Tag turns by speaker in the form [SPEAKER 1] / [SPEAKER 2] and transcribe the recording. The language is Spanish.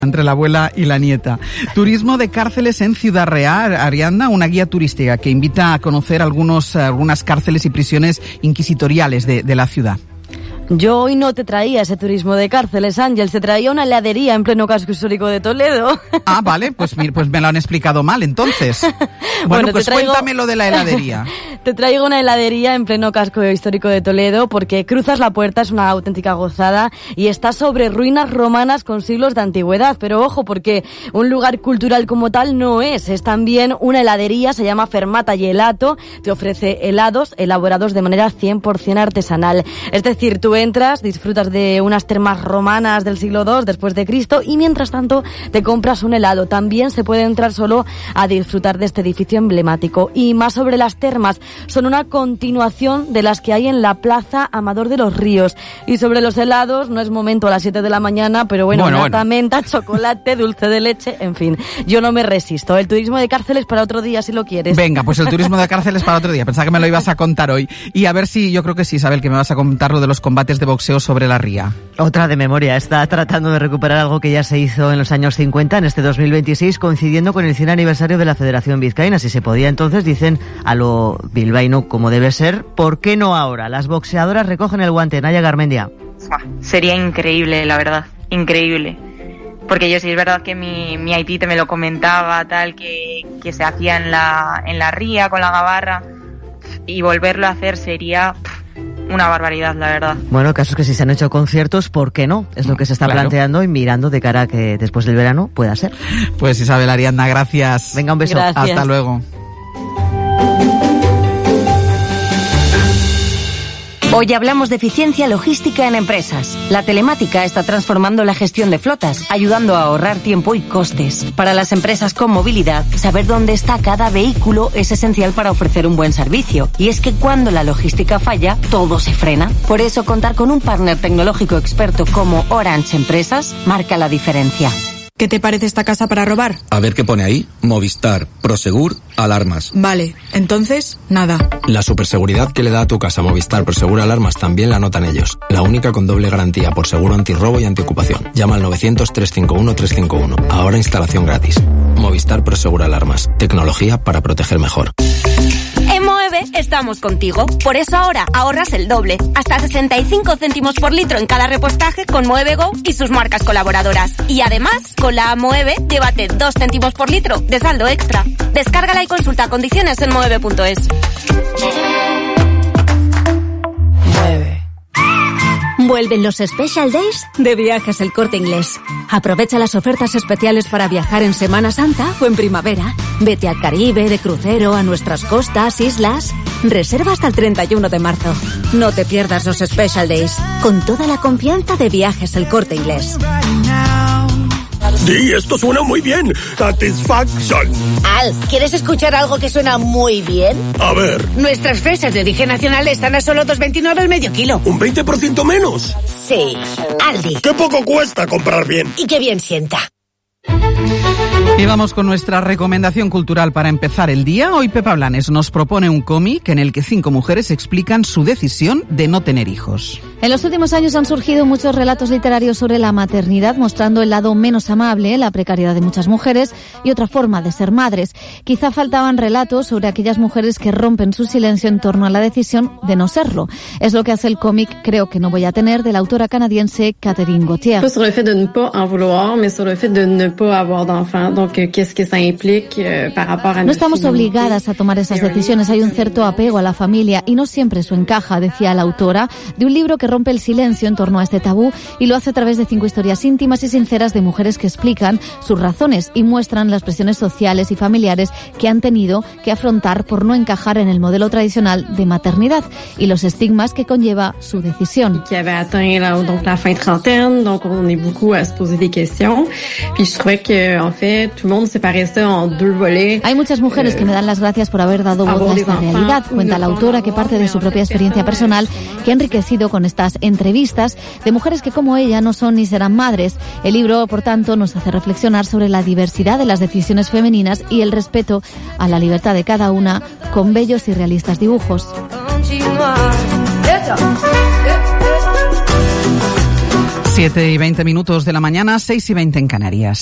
[SPEAKER 1] entre la abuela y la nieta. Turismo de cárceles en Ciudad Real, Ariadna, una guía turística que invita a conocer algunas cárceles y prisiones inquisitoriales de la ciudad.
[SPEAKER 2] Yo hoy no te traía ese turismo de cárceles, Ángel, te traía una heladería en pleno casco histórico de Toledo.
[SPEAKER 1] Ah, vale, pues me lo han explicado mal, entonces. Bueno, pues cuéntame lo de la heladería.
[SPEAKER 2] Te traigo una heladería en pleno casco histórico de Toledo porque cruzas la puerta, es una auténtica gozada y está sobre ruinas romanas con siglos de antigüedad. Pero ojo, porque un lugar cultural como tal no es también una heladería, se llama Fermata Gelato, te ofrece helados elaborados de manera 100% artesanal. Es decir, tú entras, disfrutas de unas termas romanas del siglo II después de Cristo y mientras tanto te compras un helado. También se puede entrar solo a disfrutar de este edificio emblemático. Y más sobre las termas, son una continuación de las que hay en la Plaza Amador de los Ríos. Y sobre los helados, no es momento a las 7 de la mañana, pero bueno. Menta, chocolate, dulce de leche, en fin, yo no me resisto. El turismo de cárceles para otro día, si lo quieres.
[SPEAKER 1] Venga, pues el turismo de cárceles para otro día. Pensaba que me lo ibas a contar hoy. Y a ver si, yo creo que sí, Isabel, que me vas a contar lo de los combates de boxeo sobre la ría.
[SPEAKER 3] Otra de memoria, está tratando de recuperar algo que ya se hizo en los años 50, en este 2026, coincidiendo con el 100 aniversario de la Federación Vizcaína. Si se podía entonces, dicen, a lo bilbaíno como debe ser, ¿por qué no ahora? Las boxeadoras recogen el guante. Naya Garmendia.
[SPEAKER 4] Sería increíble, la verdad, increíble. Porque yo sí es verdad que mi Aitite me lo comentaba, tal, que se hacía en la ría con la gabarra, y volverlo a hacer sería una barbaridad, la verdad.
[SPEAKER 3] Bueno, el caso es que si se han hecho conciertos, ¿por qué no? Es lo que se está planteando y mirando de cara a que después del verano pueda ser.
[SPEAKER 1] Pues Isabel, Ariadna, gracias.
[SPEAKER 3] Venga, un beso.
[SPEAKER 2] Gracias.
[SPEAKER 1] Hasta luego.
[SPEAKER 5] Hoy hablamos de eficiencia logística en empresas. La telemática está transformando la gestión de flotas, ayudando a ahorrar tiempo y costes. Para las empresas con movilidad, saber dónde está cada vehículo es esencial para ofrecer un buen servicio. Y es que cuando la logística falla, todo se frena. Por eso, contar con un partner tecnológico experto como Orange Empresas marca la diferencia.
[SPEAKER 6] ¿Qué te parece esta casa para robar?
[SPEAKER 7] A ver qué pone ahí. Movistar, Prosegur, alarmas.
[SPEAKER 6] Vale, entonces, nada.
[SPEAKER 7] La superseguridad que le da a tu casa Movistar Prosegur Alarmas también la notan ellos. La única con doble garantía por seguro antirrobo y antiocupación. Llama al 900-351-351. Ahora instalación gratis. Movistar Prosegur Alarmas. Tecnología para proteger mejor.
[SPEAKER 8] En Moeve estamos contigo. Por eso ahora ahorras el doble. Hasta 65 céntimos por litro en cada repostaje con Moeve Go y sus marcas colaboradoras. Y además, con la Moeve, llévate 2 céntimos por litro de saldo extra. Descárgala y consulta condiciones en moeve.es.
[SPEAKER 6] Mueve.
[SPEAKER 9] Vuelven los Special Days de Viajes El Corte Inglés. Aprovecha las ofertas especiales para viajar en Semana Santa o en primavera. Vete al Caribe, de crucero, a nuestras costas, islas. Reserva hasta el 31 de marzo. No te pierdas los Special Days. Con toda la confianza de Viajes El Corte Inglés.
[SPEAKER 10] Sí, esto suena muy bien. Satisfaction.
[SPEAKER 11] Al, ¿quieres escuchar algo que suena muy bien?
[SPEAKER 10] A ver.
[SPEAKER 11] Nuestras fresas de origen nacional están a solo 2,29 el medio kilo.
[SPEAKER 10] ¿Un 20% menos?
[SPEAKER 11] Sí, Aldi.
[SPEAKER 10] ¡Qué poco cuesta comprar bien!
[SPEAKER 11] Y qué bien sienta.
[SPEAKER 1] Y vamos con nuestra recomendación cultural para empezar el día. Hoy Pepa Blanes nos propone un cómic en el que 5 mujeres explican su decisión de no tener hijos.
[SPEAKER 12] En los últimos años han surgido muchos relatos literarios sobre la maternidad, mostrando el lado menos amable, la precariedad de muchas mujeres y otra forma de ser madres. Quizá faltaban relatos sobre aquellas mujeres que rompen su silencio en torno a la decisión de no serlo. Es lo que hace el cómic Creo que no voy a tener, de la autora canadiense Catherine Gauthier.
[SPEAKER 13] Sur le fait de ne pas en vouloir, mais sur le fait de ne pas avoir d'enfant. Donc, qu'est-ce que ça implique par rapport a...
[SPEAKER 12] No estamos obligadas a tomar esas decisiones. Hay un cierto apego a la familia y no siempre eso encaja, decía la autora de un libro que rompe el silencio en torno a este tabú y lo hace a través de 5 historias íntimas y sinceras de mujeres que explican sus razones y muestran las presiones sociales y familiares que han tenido que afrontar por no encajar en el modelo tradicional de maternidad y los estigmas que conlleva su decisión.
[SPEAKER 13] Qui avait atteint la fin trentaine, donc on est beaucoup à se poser des questions. Puis je trouvais que en fait tout le monde séparait ça en 2 volets.
[SPEAKER 12] Hay muchas mujeres que me dan las gracias por haber dado voz a esta realidad, cuenta la autora, que parte de su propia experiencia personal que ha enriquecido con estas entrevistas de mujeres que como ella no son ni serán madres. El libro, por tanto, nos hace reflexionar sobre la diversidad de las decisiones femeninas y el respeto a la libertad de cada una, con bellos y realistas dibujos.
[SPEAKER 1] 7:20 de la mañana, 6:20 en Canarias.